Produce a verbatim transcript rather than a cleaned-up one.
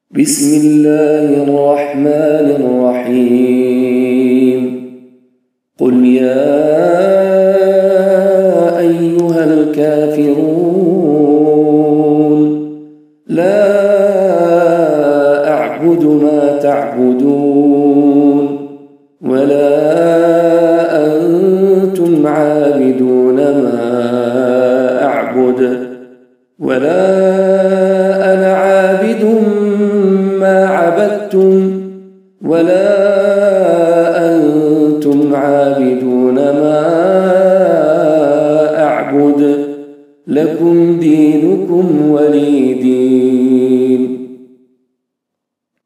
بسم الله الرحمن الرحيم قل يا أيها الكافرون لا أعبد ما تعبدون ولا أنتم عابدون ما أعبد ولا